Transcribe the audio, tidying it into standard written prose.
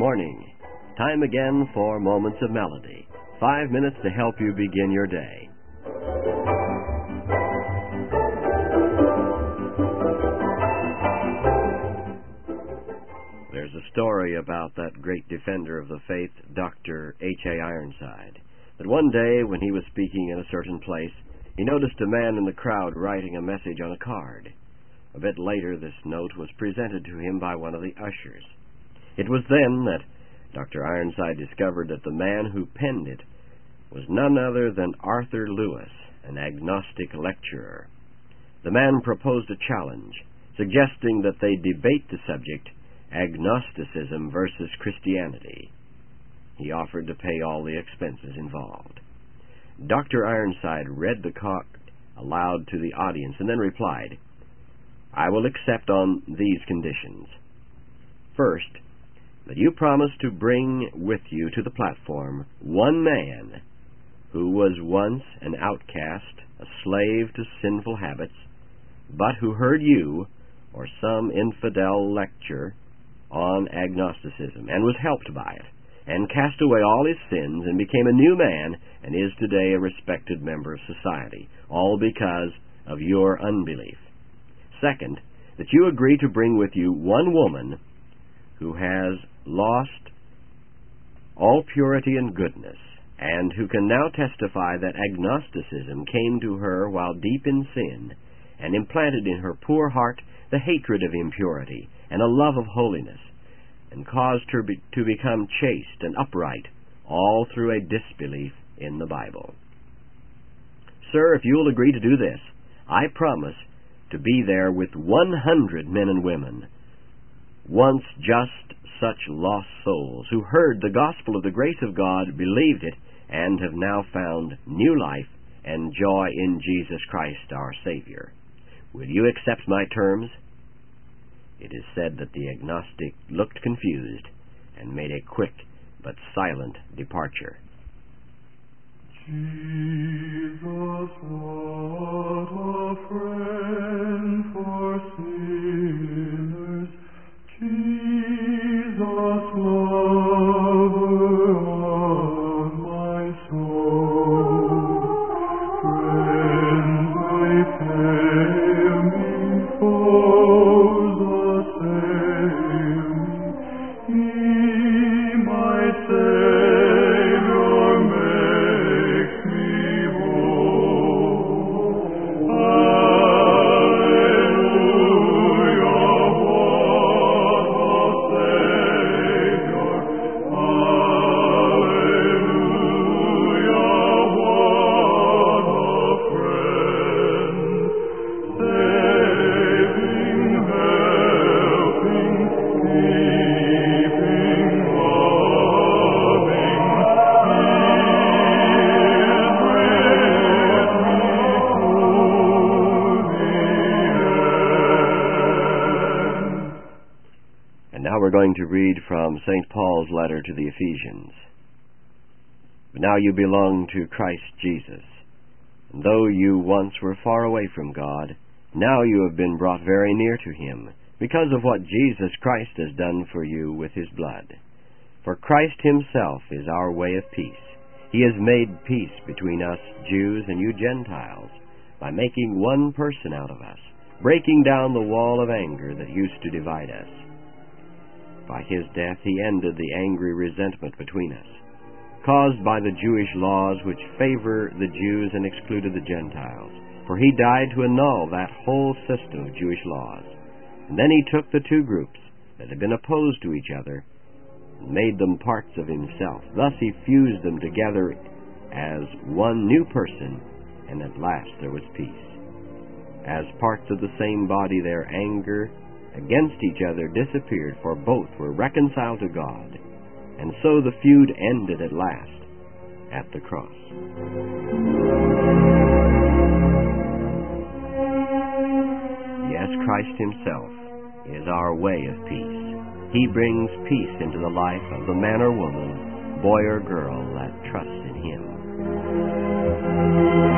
morning. Time again for Moments of Melody. 5 minutes to help you begin your day. There's a story about that great defender of the faith, Dr. H.A. Ironside, that one day when he was speaking in a certain place, he noticed a man in the crowd writing a message on a card. A bit later, this note was presented to him by one of the ushers. It was then that Dr. Ironside discovered that the man who penned it was none other than Arthur Lewis, an agnostic lecturer. The man proposed a challenge, suggesting that they debate the subject, agnosticism versus Christianity. He offered to pay all the expenses involved. Dr. Ironside read the card aloud to the audience and then replied, "I will accept on these conditions. First, that you promise to bring with you to the platform one man who was once an outcast, a slave to sinful habits, but who heard you or some infidel lecture on agnosticism and was helped by it, and cast away all his sins and became a new man and is today a respected member of society, all because of your unbelief. Second, that you agree to bring with you one woman who has lost all purity and goodness, and who can now testify that agnosticism came to her while deep in sin, and implanted in her poor heart the hatred of impurity and a love of holiness, and caused her to become chaste and upright, all through a disbelief in the Bible. Sir, if you will agree to do this, I promise to be there with 100 men and women, once just such lost souls, who heard the gospel of the grace of God, believed it, and have now found new life and joy in Jesus Christ our Savior. Will you accept my terms?" It is said that the agnostic looked confused and made a quick but silent departure. Jesus, what a friend for sinners, Jesus, lover of my soul, friends they fail me, foes assail me, He, my Savior, makes me whole. Now we're going to read from St. Paul's letter to the Ephesians. "But now you belong to Christ Jesus. And though you once were far away from God, now you have been brought very near to Him, because of what Jesus Christ has done for you with His blood. For Christ Himself is our way of peace. He has made peace between us Jews and you Gentiles, by making one person out of us, breaking down the wall of anger that used to divide us. By His death He ended the angry resentment between us, caused by the Jewish laws which favor the Jews and excluded the Gentiles. For He died to annul that whole system of Jewish laws. And then He took the two groups that had been opposed to each other and made them parts of Himself. Thus He fused them together as one new person, and at last there was peace. As parts of the same body, their anger against each other disappeared, for both were reconciled to God. And so the feud ended at last at the cross." Yes, Christ Himself is our way of peace. He brings peace into the life of the man or woman, boy or girl, that trusts in Him.